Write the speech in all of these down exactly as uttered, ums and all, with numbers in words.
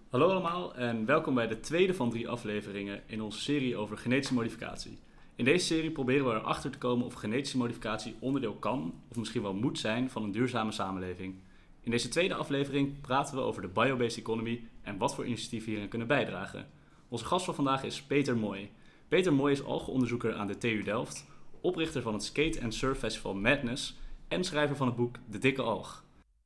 Hallo allemaal en welkom bij de tweede van drie afleveringen in onze serie over genetische modificatie. In deze serie proberen we erachter te komen of genetische modificatie onderdeel kan of misschien wel moet zijn van een duurzame samenleving. In deze tweede aflevering praten we over de biobased economy en wat voor initiatieven hierin kunnen bijdragen. Onze gast van vandaag is Peter Mooi. Peter Mooi is algenonderzoeker aan de T U Delft, oprichter van het skate- en surffestival Madness en schrijver van het boek De Dikke Alg.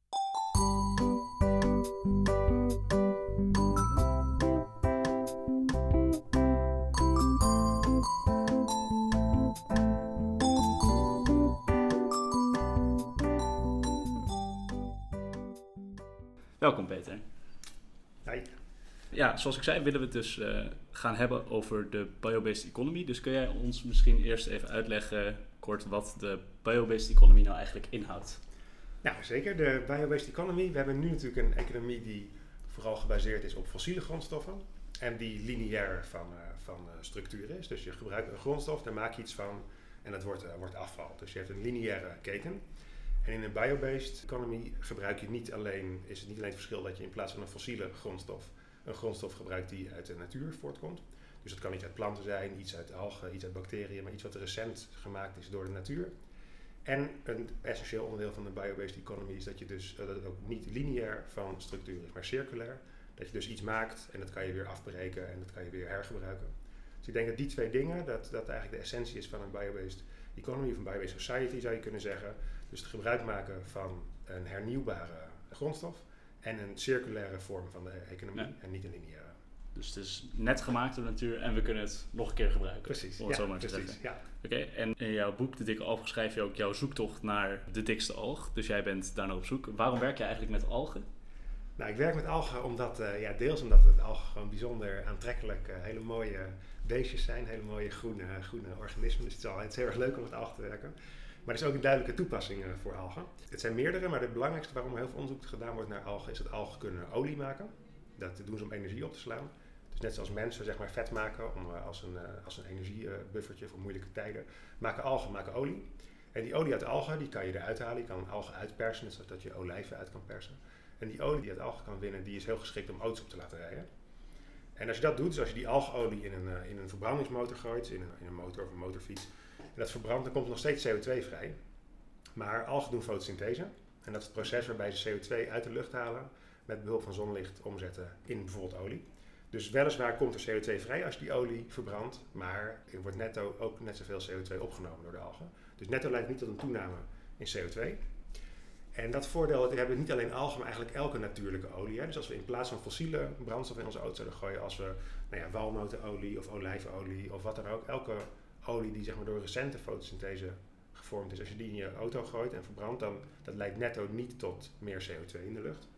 Welkom Peter. Hi. Ja, zoals ik zei willen we het dus uh, gaan hebben over de biobased economy. Dus kun jij ons misschien eerst even uitleggen kort wat de biobased economy nou eigenlijk inhoudt? Nou, zeker. De biobased economy. We hebben nu natuurlijk een economie die vooral gebaseerd is op fossiele grondstoffen. En die lineair van, uh, van uh, structuur is. Dus je gebruikt een grondstof, daar maak je iets van en dat wordt, uh, wordt afval. Dus je hebt een lineaire keten. En in een biobased economy gebruik je niet alleen, is het niet alleen het verschil dat je in plaats van een fossiele grondstof een grondstof gebruikt die uit de natuur voortkomt. Dus dat kan iets uit planten zijn, iets uit algen, iets uit bacteriën, maar iets wat recent gemaakt is door de natuur. En een essentieel onderdeel van de biobased economy is dat je dus uh, dat het ook niet lineair van structuur is, maar circulair. Dat je dus iets maakt en dat kan je weer afbreken en dat kan je weer hergebruiken. Dus ik denk dat die twee dingen, dat, dat eigenlijk de essentie is van een biobased economy of een biobased society zou je kunnen zeggen. Dus het gebruik maken van een hernieuwbare grondstof en een circulaire vorm van de economie Ja. En niet een lineaire. Dus het is net gemaakt door de natuur en we kunnen het nog een keer gebruiken. Precies, om het ja, zo maar te precies, zeggen. ja. Oké, okay, en in jouw boek De Dikke Alg schrijf je ook jouw zoektocht naar de dikste alg. Dus jij bent daar naar op zoek. Waarom werk je eigenlijk met algen? Nou, ik werk met algen omdat, uh, ja, deels omdat het algen gewoon bijzonder aantrekkelijk, uh, hele mooie beestjes zijn, hele mooie groene, groene organismen. Dus het is, al, het is heel erg leuk om met algen te werken. Maar er is ook een duidelijke toepassing uh, voor algen. Het zijn meerdere, maar het belangrijkste waarom heel veel onderzoek gedaan wordt naar algen is dat algen kunnen olie maken. Dat doen ze om energie op te slaan. Dus net zoals mensen zeg maar vet maken om, uh, als een, uh, als een energiebuffertje voor moeilijke tijden, maken algen maken olie. En die olie uit algen die kan je eruit halen. Je kan algen uitpersen, net zoals dat je olijven uit kan persen. En die olie die uit algen kan winnen, die is heel geschikt om auto's op te laten rijden. En als je dat doet, dus als je die algolie in een, uh, in een verbrandingsmotor gooit, in een, in een motor of een motorfiets, en dat verbrandt, dan komt er nog steeds C O twee vrij. Maar algen doen fotosynthese. En dat is het proces waarbij ze C O twee uit de lucht halen, met behulp van zonlicht omzetten in bijvoorbeeld olie. Dus weliswaar komt er C O twee vrij als je die olie verbrandt, maar er wordt netto ook net zoveel C O twee opgenomen door de algen. Dus netto leidt niet tot een toename in C O twee. En dat voordeel hebben niet alleen algen, maar eigenlijk elke natuurlijke olie. Hè. Dus als we in plaats van fossiele brandstof in onze auto zouden gooien, als we nou ja, walnotenolie of olijfolie of wat dan ook, elke olie die zeg maar, door recente fotosynthese gevormd is, als je die in je auto gooit en verbrandt, dan dat leidt netto niet tot meer C O twee in de lucht.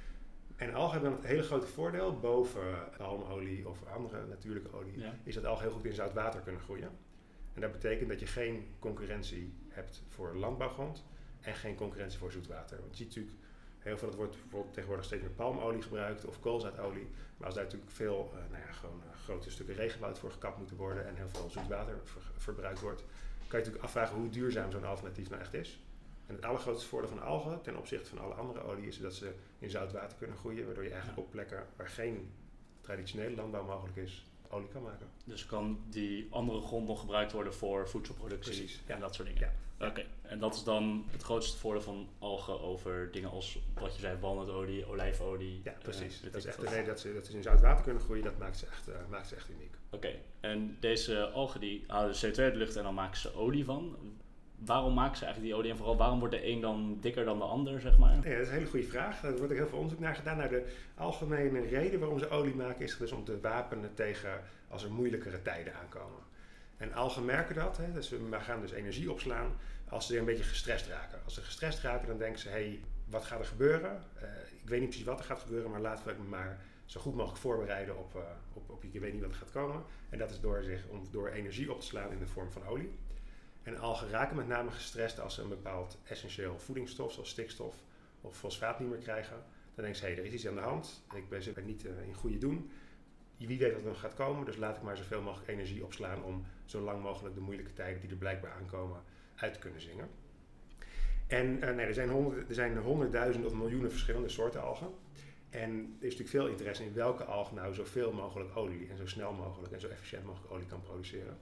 En algen hebben dan het hele grote voordeel, boven palmolie of andere natuurlijke olie, ja. is dat algen heel goed in zout water kunnen groeien. En dat betekent dat je geen concurrentie hebt voor landbouwgrond en geen concurrentie voor zoetwater. Want je ziet natuurlijk heel veel, dat wordt bijvoorbeeld tegenwoordig steeds meer palmolie gebruikt of koolzaadolie. Maar als daar natuurlijk veel, uh, nou ja, gewoon uh, grote stukken regenwoud voor gekapt moeten worden en heel veel zoetwater ver, verbruikt wordt, kan je natuurlijk afvragen hoe duurzaam zo'n alternatief nou echt is. En het allergrootste voordeel van algen ten opzichte van alle andere olie is dat ze in zout water kunnen groeien, waardoor je eigenlijk op plekken waar geen traditionele landbouw mogelijk is, olie kan maken. Dus kan die andere grond nog gebruikt worden voor voedselproductie. Precies, ja. En dat soort dingen? Ja. Oké, okay. En dat is dan het grootste voordeel van algen over dingen als wat je zei, walnotolie, olijfolie. Ja, precies. Uh, dat is echt dat. de reden dat ze, dat ze in zout water kunnen groeien, dat maakt ze echt, uh, maakt ze echt uniek. Oké, okay. En deze algen die halen C O twee uit de lucht en dan maken ze olie van. Waarom maken ze eigenlijk die olie en vooral waarom wordt de een dan dikker dan de ander, zeg maar? Ja, dat is een hele goede vraag. Er wordt ook heel veel onderzoek naar gedaan. Nou, de algemene reden waarom ze olie maken is dus om te wapenen tegen als er moeilijkere tijden aankomen. En algen merken dat, hè, dus we gaan dus energie opslaan als ze een beetje gestrest raken. Als ze gestrest raken, dan denken ze, hé, hey, wat gaat er gebeuren? Uh, ik weet niet precies wat er gaat gebeuren, maar laten we me maar zo goed mogelijk voorbereiden op, uh, op, op je weet niet wat er gaat komen. En dat is door, zich, om, door energie op te slaan in de vorm van olie. En algen raken met name gestrest als ze een bepaald essentieel voedingsstof, zoals stikstof of fosfaat niet meer krijgen. Dan denken ze, hé, hey, er is iets aan de hand, ik ben, ben niet uh, in goede doen. Wie weet wat er nog gaat komen, dus laat ik maar zoveel mogelijk energie opslaan om zo lang mogelijk de moeilijke tijden die er blijkbaar aankomen uit te kunnen zingen. En uh, nee, er zijn, honderd, er zijn honderdduizenden of miljoenen verschillende soorten algen. En er is natuurlijk veel interesse in welke alg nou zoveel mogelijk olie en zo snel mogelijk en zo efficiënt mogelijk olie kan produceren.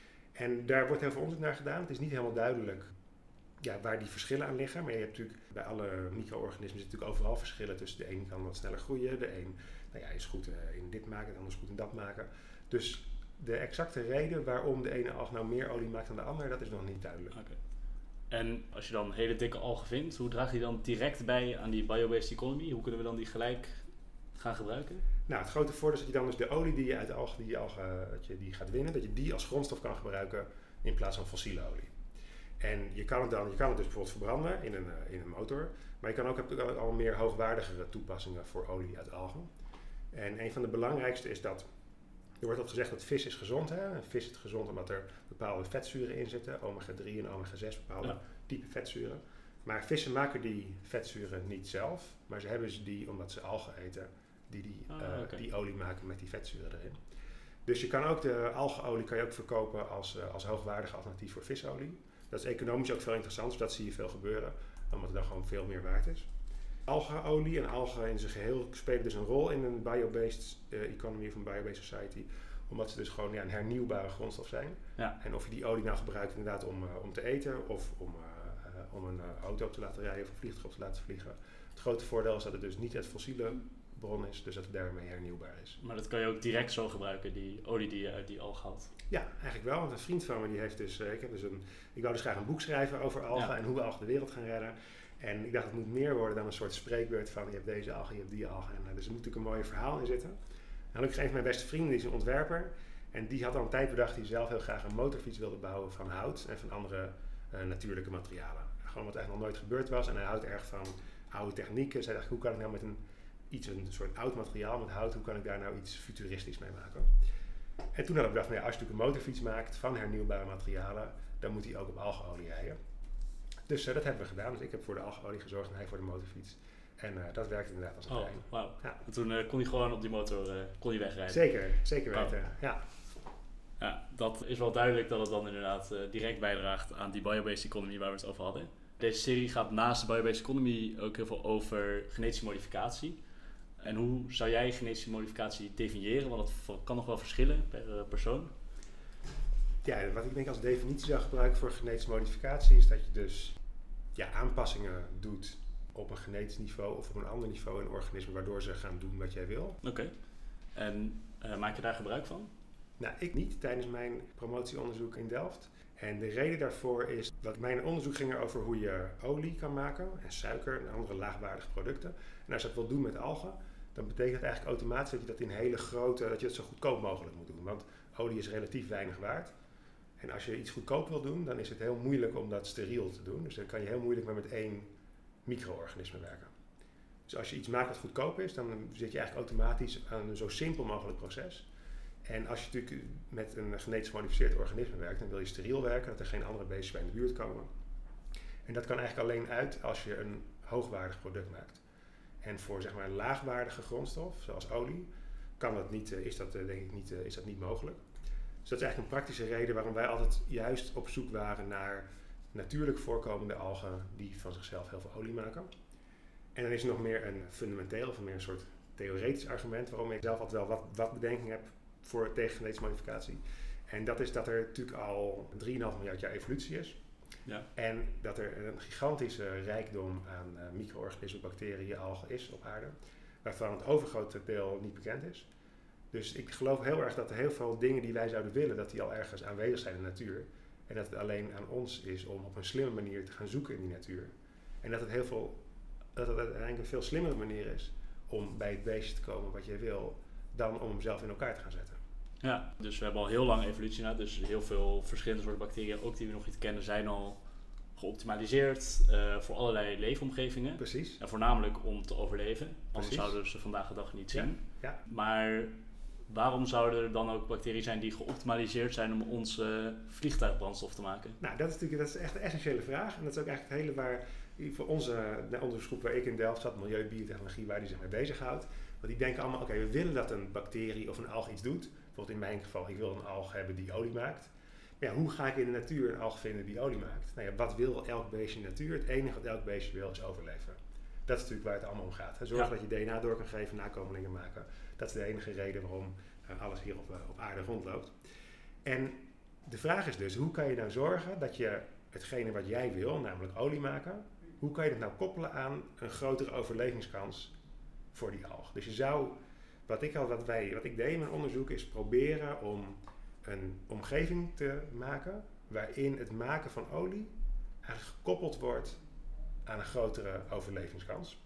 En daar wordt heel veel onderzoek naar gedaan. Het is niet helemaal duidelijk ja, waar die verschillen aan liggen. Maar je hebt natuurlijk bij alle micro-organismen zitten natuurlijk overal verschillen tussen de een kan wat sneller groeien, de een nou ja, is goed in dit maken, de ander is goed in dat maken. Dus de exacte reden waarom de ene alg nou meer olie maakt dan de ander, dat is nog niet duidelijk. Okay. En als je dan hele dikke algen vindt, hoe draag je dan direct bij aan die biobased economy? Hoe kunnen we dan die gelijk gaan gebruiken? Nou, het grote voordeel is dat je dan dus de olie die je uit de algen, die, algen, dat je die gaat winnen, dat je die als grondstof kan gebruiken in plaats van fossiele olie. En je kan het dan, je kan het dus bijvoorbeeld verbranden in een, in een motor, maar je kan ook, heb ook al meer hoogwaardigere toepassingen voor olie uit algen. En een van de belangrijkste is dat, er wordt ook gezegd dat vis is gezond. Hè? En vis is gezond omdat er bepaalde vetzuren in zitten, omega drie en omega zes, bepaalde ja. type vetzuren. Maar vissen maken die vetzuren niet zelf, maar ze hebben ze die omdat ze algen eten die die, ah, uh, okay. die olie maken met die vetzuren erin. Dus je kan ook de algeolie kan je ook verkopen als, uh, als hoogwaardig alternatief voor visolie. Dat is economisch ook veel interessanter, dus dat zie je veel gebeuren, omdat het dan gewoon veel meer waard is. Algeolie en algen in zijn geheel spelen dus een rol in een biobased uh, economy of een biobased society, omdat ze dus gewoon ja, een hernieuwbare grondstof zijn. Ja. En of je die olie nou gebruikt inderdaad om, uh, om te eten of om, uh, uh, om een uh, auto op te laten rijden of een vliegtuig op te laten vliegen. Het grote voordeel is dat het dus niet uit fossiele bron is, dus dat het daarmee hernieuwbaar is. Maar dat kan je ook direct zo gebruiken, die olie die je uit die alg haalt? Ja, eigenlijk wel. Want een vriend van me die heeft dus, uh, ik heb dus een, ik wou dus graag een boek schrijven over algen ja. en hoe we algen de wereld gaan redden. En ik dacht, het moet meer worden dan een soort spreekbeurt van je hebt deze algen, je hebt die algen. En, uh, dus er moet natuurlijk een mooi verhaal in zitten. En gelukkig een van mijn beste vrienden, die is een ontwerper. En die had al een tijd bedacht dat hij zelf heel graag een motorfiets wilde bouwen van hout en van andere uh, natuurlijke materialen. Gewoon wat eigenlijk nog nooit gebeurd was. En hij houdt erg van oude technieken. Zij dacht, hoe kan ik nou met een, iets, een soort oud materiaal met hout, hoe kan ik daar nou iets futuristisch mee maken? En toen had ik bedacht, nou ja, als je natuurlijk een motorfiets maakt van hernieuwbare materialen, dan moet hij ook op algeolie rijden. Dus uh, dat hebben we gedaan. Dus ik heb voor de algeolie gezorgd en hij voor de motorfiets. En uh, dat werkte inderdaad als een trein. Oh, wauw. Ja. En toen uh, kon hij gewoon op die motor uh, kon hij wegrijden? Zeker, zeker weten. Oh. Ja. Ja, dat is wel duidelijk dat het dan inderdaad uh, direct bijdraagt aan die biobased economy waar we het over hadden. Deze serie gaat naast de biobased economy ook heel veel over genetische modificatie. En hoe zou jij genetische modificatie definiëren? Want het kan nog wel verschillen per uh, persoon. Ja, wat ik denk als definitie zou gebruiken voor genetische modificatie is dat je dus ja, aanpassingen doet op een genetisch niveau of op een ander niveau in organismen waardoor ze gaan doen wat jij wil. Oké. Okay. En uh, maak je daar gebruik van? Nou, ik niet tijdens mijn promotieonderzoek in Delft. En de reden daarvoor is dat mijn onderzoek ging erover hoe je olie kan maken en suiker en andere laagwaardige producten. En als je dat wil doen met algen, dan betekent het eigenlijk automatisch dat je dat in hele grote, dat je het zo goedkoop mogelijk moet doen. Want olie is relatief weinig waard. En als je iets goedkoop wil doen, dan is het heel moeilijk om dat steriel te doen. Dus dan kan je heel moeilijk maar met één micro-organisme werken. Dus als je iets maakt wat goedkoop is, dan zit je eigenlijk automatisch aan een zo simpel mogelijk proces. En als je natuurlijk met een genetisch gemodificeerd organisme werkt, dan wil je steriel werken, dat er geen andere beestjes bij in de buurt komen. En dat kan eigenlijk alleen uit als je een hoogwaardig product maakt. En voor zeg maar een laagwaardige grondstof, zoals olie, kan dat niet, is dat denk ik niet, is dat niet mogelijk. Dus dat is eigenlijk een praktische reden waarom wij altijd juist op zoek waren naar natuurlijk voorkomende algen die van zichzelf heel veel olie maken. En dan is er nog meer een fundamenteel of meer een soort theoretisch argument waarom ik zelf altijd wel wat, wat bedenking heb voor tegen genetische modificatie. En dat is dat er natuurlijk al drieënhalf miljard jaar evolutie is. Ja. En dat er een gigantische rijkdom aan uh, micro-organismen, bacteriën, algen is op aarde, waarvan het overgrote deel niet bekend is. Dus ik geloof heel erg dat er heel veel dingen die wij zouden willen, dat die al ergens aanwezig zijn in de natuur. En dat het alleen aan ons is om op een slimme manier te gaan zoeken in die natuur. En dat het, heel veel, dat het uiteindelijk een veel slimmere manier is om bij het beestje te komen wat jij wil, dan om hem zelf in elkaar te gaan zetten. Ja, dus we hebben al heel lang evolutie na, dus heel veel verschillende soorten bacteriën, ook die we nog niet kennen, zijn al geoptimaliseerd uh, voor allerlei leefomgevingen. Precies. En voornamelijk om te overleven, anders Precies. zouden we ze vandaag de dag niet zien. Ja. Ja. Maar waarom zouden er dan ook bacteriën zijn die geoptimaliseerd zijn om ons uh, vliegtuigbrandstof te maken? Nou, dat is natuurlijk dat is echt een essentiële vraag. En dat is ook eigenlijk het hele waar, voor onze de onderzoeksgroep waar ik in Delft zat, milieubiotechnologie, waar die zich mee bezighoudt. Want die denken allemaal, oké, okay, we willen dat een bacterie of een alg iets doet. Bijvoorbeeld in mijn geval, ik wil een alg hebben die olie maakt. Maar ja, hoe ga ik in de natuur een alg vinden die olie maakt? Nou ja, wat wil elk beestje in de natuur? Het enige wat elk beestje wil is overleven. Dat is natuurlijk waar het allemaal om gaat. Hè. Zorg Ja. dat je D N A door kan geven, nakomelingen maken. Dat is de enige reden waarom uh, alles hier op, uh, op aarde rondloopt. En de vraag is dus, hoe kan je nou zorgen dat je hetgene wat jij wil, namelijk olie maken, hoe kan je dat nou koppelen aan een grotere overlevingskans voor die alg? Dus je zou, wat ik, al, wat wij, wat ik deed in mijn onderzoek, is proberen om een omgeving te maken waarin het maken van olie eigenlijk gekoppeld wordt aan een grotere overlevingskans.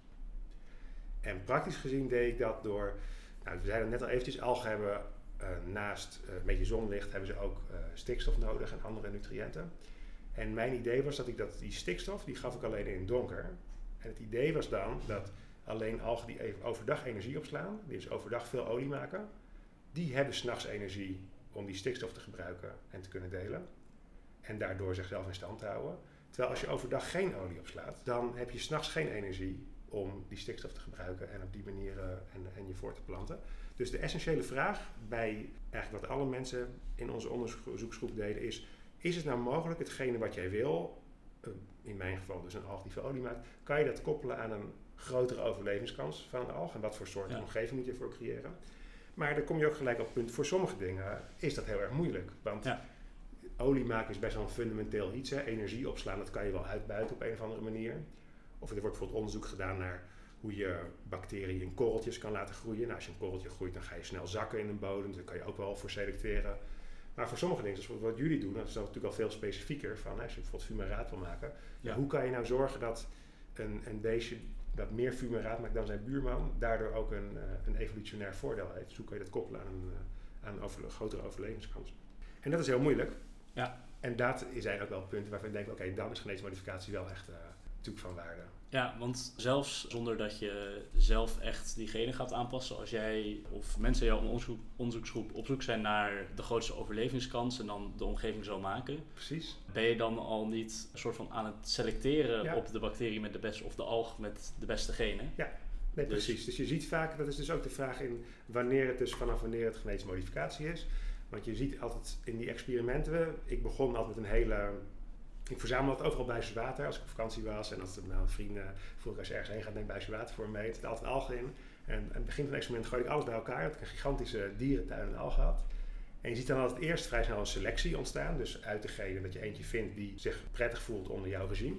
En praktisch gezien deed ik dat door, nou, we zeiden net al eventjes, algen hebben uh, naast uh, een beetje zonlicht hebben ze ook uh, stikstof nodig en andere nutriënten. En mijn idee was dat ik dat, die stikstof, die gaf ik alleen in het donker. En het idee was dan dat alleen algen die even overdag energie opslaan, die dus overdag veel olie maken, die hebben 's nachts energie om die stikstof te gebruiken en te kunnen delen. En daardoor zichzelf in stand te houden. Terwijl als je overdag geen olie opslaat, dan heb je 's nachts geen energie om die stikstof te gebruiken en op die manier uh, en, en je voor te planten. Dus de essentiële vraag bij eigenlijk wat alle mensen in onze onderzoeksgroep deden is, is het nou mogelijk hetgene wat jij wil, uh, in mijn geval dus een alg die veel olie maakt, kan je dat koppelen aan een grotere overlevingskans van de alg en wat voor soort ja. omgeving moet je ervoor creëren. Maar dan kom je ook gelijk op het punt, voor sommige dingen is dat heel erg moeilijk. Want ja. olie maken is best wel een fundamenteel iets. Hè. Energie opslaan, dat kan je wel uitbuiten op een of andere manier. Of er wordt bijvoorbeeld onderzoek gedaan naar hoe je bacteriën in korreltjes kan laten groeien. Nou, als je een korreltje groeit, dan ga je snel zakken in een bodem. Daar kan je ook wel voor selecteren. Maar voor sommige dingen, zoals wat jullie doen, dat is dat natuurlijk al veel specifieker. Van, hè, als je bijvoorbeeld fumaraat wil maken. Ja. Hoe kan je nou zorgen dat een, een beestje dat meer fumaraat maakt dan zijn buurman, daardoor ook een, uh, een evolutionair voordeel heeft. Dus hoe kan je dat koppelen aan een, uh, aan een, over, een grotere overlevingskans? En dat is heel moeilijk. Ja. En dat zijn ook wel punten waarvan ik denk, oké, okay, dan is genetische modificatie wel echt uh, natuurlijk van waarde. Ja, want zelfs zonder dat je zelf echt die genen gaat aanpassen, als jij of mensen in jouw onderzoek, onderzoeksgroep op zoek zijn naar de grootste overlevingskans en dan de omgeving zo maken, precies. Ben je dan al niet een soort van aan het selecteren ja. op de bacterie met de beste of de alg met de beste genen? Ja, nee, dus. precies. Dus je ziet vaak, dat is dus ook de vraag in wanneer het dus vanaf wanneer het genetische modificatie is. Want je ziet altijd in die experimenten, ik begon altijd met een hele, ik verzamel het overal buisjes water als ik op vakantie was. En als er nou vrienden, vroeg ik als je ergens heen gaat, neem buisjes water voor me mee. Er zit altijd algen in. En aan het begin van het experiment gooi ik alles bij elkaar. Dat ik een gigantische dierentuin en algen had. En je ziet dan altijd eerst vrij snel een selectie ontstaan. Dus uit degene dat je eentje vindt die zich prettig voelt onder jouw regime.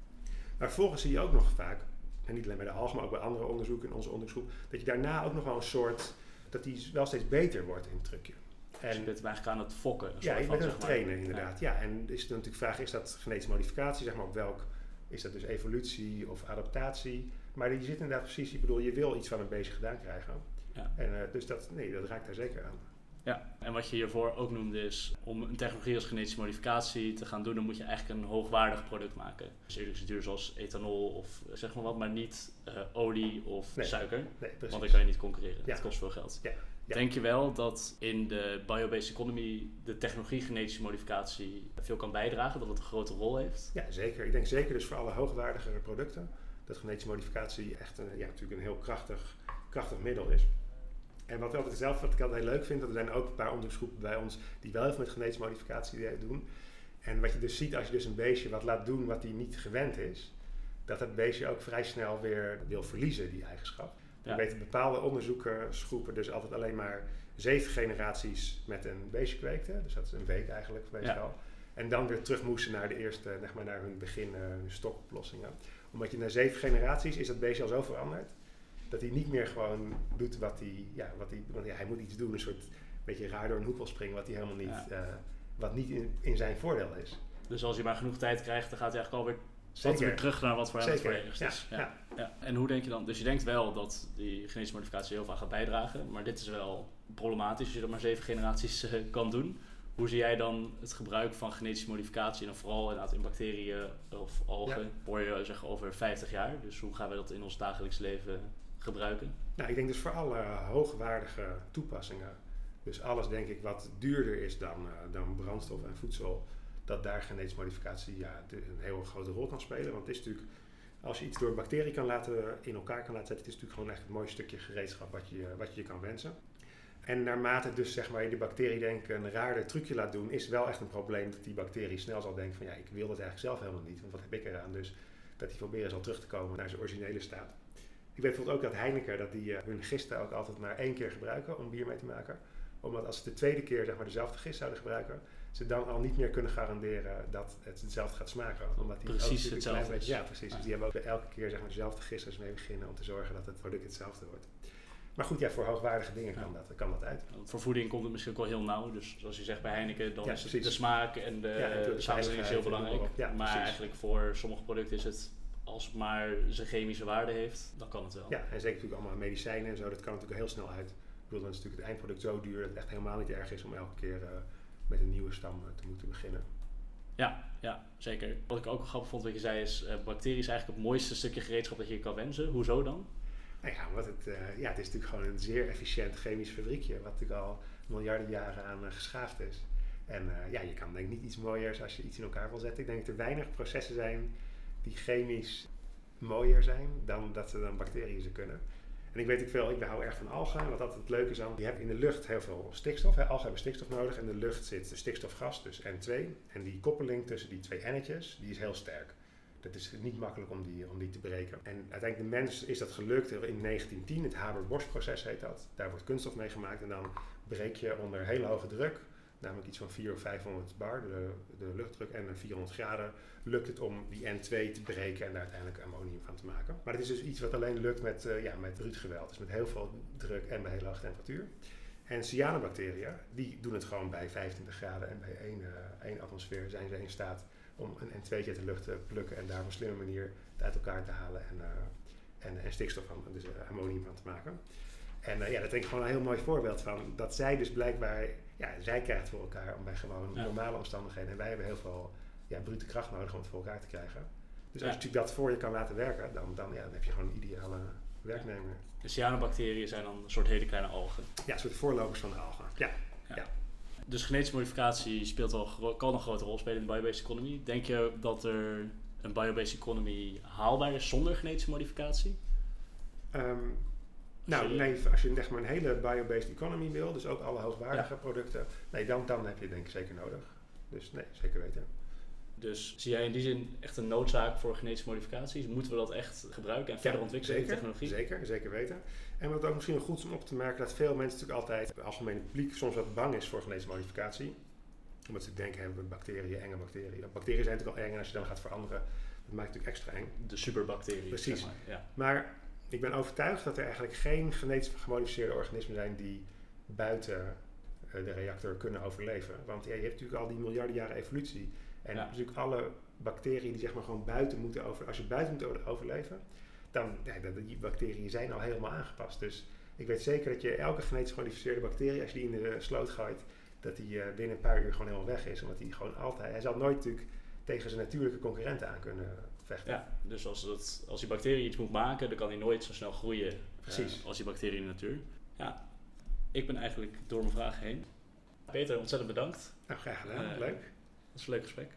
Maar vervolgens zie je ook nog vaak, en niet alleen bij de algen, maar ook bij andere onderzoeken in onze onderzoeksgroep, dat je daarna ook nog wel een soort, dat die wel steeds beter wordt in het trucje. En, dus je bent eigenlijk aan het fokken. Ja, je bent aan het trainen inderdaad. Ja. ja, en is het natuurlijk de vraag, is dat genetische modificatie, zeg maar op welk, is dat dus evolutie of adaptatie? Maar je zit inderdaad precies, ik bedoel, je wil iets van een beestje gedaan krijgen. Ja. En uh, dus dat, nee, dat raakt daar zeker aan. Ja, en wat je hiervoor ook noemde is, om een technologie als genetische modificatie te gaan doen, dan moet je eigenlijk een hoogwaardig product maken. Dus eerlijk duur zoals ethanol of zeg maar wat, maar niet uh, olie of nee, suiker. Nee, want dan kan je niet concurreren. Ja. Dat kost veel geld. Ja. Ja. Denk je wel dat in de biobased economy de technologie genetische modificatie veel kan bijdragen, dat het een grote rol heeft? Ja, zeker. Ik denk zeker dus voor alle hoogwaardigere producten dat genetische modificatie echt een, ja, natuurlijk een heel krachtig, krachtig middel is. En wat, altijd zelf, wat ik altijd heel leuk vind, dat er zijn ook een paar onderzoeksgroepen bij ons die wel even met genetische modificatie doen. En wat je dus ziet als je dus een beestje wat laat doen wat hij niet gewend is, dat dat beestje ook vrij snel weer wil verliezen, die eigenschap. Ja. We weten bepaalde onderzoekersgroepen dus altijd alleen maar zeven generaties met een beestje kweekten. Dus dat is een week eigenlijk meestal. Ja. En dan weer terug moesten naar de eerste, zeg maar naar hun begin, uh, hun stokoplossingen. Omdat je na zeven generaties is dat beestje al zo veranderd, dat hij niet meer gewoon doet wat hij, ja, wat hij, want ja, hij moet iets doen, een soort beetje raar door een hoek wil springen, wat hij helemaal niet, ja. uh, wat niet in, in zijn voordeel is. Dus als hij maar genoeg tijd krijgt, dan gaat hij eigenlijk alweer Zeker. weer terug naar wat voor hem het voordeel is. Ja, ja. Ja. Ja. En hoe denk je dan? Dus je denkt wel dat die genetische modificatie heel vaak gaat bijdragen, maar dit is wel problematisch als je dat maar zeven generaties uh, kan doen. Hoe zie jij dan het gebruik van genetische modificatie en dan vooral inderdaad in bacteriën of algen? Ja. Hoor je zeggen over vijftig jaar. Dus hoe gaan we dat in ons dagelijks leven gebruiken? Nou, ik denk dus voor alle hoogwaardige toepassingen. Dus alles denk ik wat duurder is dan, uh, dan brandstof en voedsel, dat daar genetische modificatie ja, de, een heel grote rol kan spelen. Want het is natuurlijk, als je iets door een bacterie kan laten, in elkaar kan laten zetten, het is natuurlijk gewoon echt een mooi stukje gereedschap wat je, wat je kan wensen. En naarmate dus zeg maar je de bacterie denk ik een raarder trucje laat doen, is wel echt een probleem dat die bacterie snel zal denken van ja, ik wil dat eigenlijk zelf helemaal niet, want wat heb ik eraan? Dus dat die proberen zal terug te komen naar zijn originele staat. Ik weet bijvoorbeeld ook dat Heineken dat die, uh, hun gisten ook altijd maar één keer gebruiken om bier mee te maken. Omdat als ze de tweede keer zeg maar, dezelfde gist zouden gebruiken, ze dan al niet meer kunnen garanderen dat het hetzelfde gaat smaken. Omdat die precies ook hetzelfde beetje, is. Ja, precies. Ja. Dus die hebben ook elke keer zeg maar, dezelfde gisters mee beginnen om te zorgen dat het product hetzelfde wordt. Maar goed, ja, voor hoogwaardige dingen kan, ja. dat, kan dat uit. Voor voeding komt het misschien ook wel heel nauw. Dus zoals je zegt bij Heineken, dan ja, is het de smaak en de, ja, de samenstelling is heel belangrijk. Ja, maar eigenlijk voor sommige producten is het, als het maar zijn chemische waarde heeft, dan kan het wel. Ja, en zeker natuurlijk allemaal medicijnen en zo, dat kan natuurlijk heel snel uit. Ik bedoel, dan is natuurlijk het eindproduct zo duur dat het echt helemaal niet erg is om elke keer uh, met een nieuwe stam uh, te moeten beginnen. Ja, ja, zeker. Wat ik ook grappig vond wat je zei is, uh, bacterie is eigenlijk het mooiste stukje gereedschap dat je kan wensen. Hoezo dan? Nou ja, omdat het, uh, ja, het is natuurlijk gewoon een zeer efficiënt chemisch fabriekje, wat natuurlijk al miljarden jaren aan uh, geschaafd is. En uh, ja, je kan denk ik niet iets mooiers als je iets in elkaar wil zetten. Ik denk dat er weinig processen zijn die chemisch mooier zijn dan dat ze dan bacteriën ze kunnen. En ik weet ook veel, ik hou erg van algen. Wat altijd leuk is aan, je hebt in de lucht heel veel stikstof. Hè. Algen hebben stikstof nodig. En in de lucht zit stikstofgas, dus N twee. En die koppeling tussen die twee N'tjes, die is heel sterk. Dat is niet makkelijk om die, om die te breken. En uiteindelijk de mens is dat gelukt in negentien tien. Het Haber-Bosch-proces heet dat. Daar wordt kunststof mee gemaakt. En dan breek je onder hele hoge druk, namelijk iets van vierhonderd of vijfhonderd bar, de, de luchtdruk, en vierhonderd graden, lukt het om die N twee te breken en daar uiteindelijk ammonium van te maken. Maar het is dus iets wat alleen lukt met, uh, ja, met ruutgeweld, dus met heel veel druk en bij hele hoge temperatuur. En cyanobacteriën, die doen het gewoon bij vijfentwintig graden en bij één, uh, één atmosfeer zijn ze in staat om een N twee uit de lucht te plukken en daar op een slimme manier het uit elkaar te halen en, uh, en, en stikstof van, dus uh, ammonium van te maken. En uh, ja, dat denk ik gewoon een heel mooi voorbeeld van dat zij dus blijkbaar, ja, zij krijgt het voor elkaar om bij gewoon ja. normale omstandigheden. En wij hebben heel veel ja, brute kracht nodig om het voor elkaar te krijgen. Dus als ja. je natuurlijk dat voor je kan laten werken, dan, dan, ja, dan heb je gewoon een ideale werknemer. De cyanobacteriën zijn dan een soort hele kleine algen. Ja, een soort voorlopers van de algen. Ja. Ja. ja. Dus genetische modificatie speelt al, kan een grote rol spelen in de biobased economy. Denk je dat er een biobased economy haalbaar is zonder genetische modificatie? Um, Nou, nee, als je zeg maar, een hele biobased economy wil, dus ook alle hoogwaardige ja. producten, nee, dan, dan heb je het denk ik zeker nodig. Dus nee, zeker weten. Dus zie jij in die zin echt een noodzaak voor genetische modificaties? Moeten we dat echt gebruiken en verder ja, ontwikkelen in de technologie? Zeker, zeker weten. En wat ook misschien goed is om op te merken, dat veel mensen natuurlijk altijd, het algemene publiek, soms wat bang is voor genetische modificatie. Omdat ze denken, hebben we bacteriën, enge bacteriën. Bacteriën zijn natuurlijk al eng en als je dan gaat veranderen, dat maakt het natuurlijk extra eng. De superbacteriën. Precies. Zeg maar. Ja. Maar ik ben overtuigd dat er eigenlijk geen genetisch gemodificeerde organismen zijn die buiten uh, de reactor kunnen overleven. Want ja, je hebt natuurlijk al die miljarden jaren evolutie. En ja. natuurlijk alle bacteriën die zeg maar gewoon buiten moeten over, als je buiten moet overleven, dan ja, die bacteriën zijn al helemaal aangepast. Dus ik weet zeker dat je elke genetisch gemodificeerde bacterie, als je die in de sloot gooit, dat die uh, binnen een paar uur gewoon helemaal weg is. Omdat die gewoon altijd, hij zal nooit natuurlijk tegen zijn natuurlijke concurrenten aan kunnen vechten. Ja, dus als, dat, als die bacterie iets moet maken, dan kan hij nooit zo snel groeien. Precies. Uh, als die bacterie in de natuur. Ja, ik ben eigenlijk door mijn vragen heen. Peter, ontzettend bedankt. Nou, graag gedaan. Uh, Leuk. Dat is een leuk gesprek.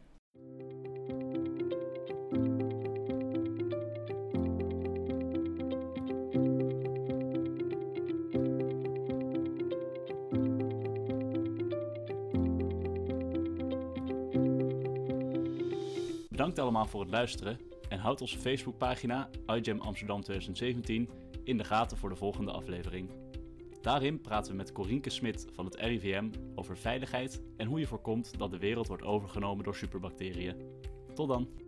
Bedankt allemaal voor het luisteren en houd onze Facebookpagina iGEM Amsterdam twintig zeventien in de gaten voor de volgende aflevering. Daarin praten we met Corinke Smit van het R I V M over veiligheid en hoe je voorkomt dat de wereld wordt overgenomen door superbacteriën. Tot dan!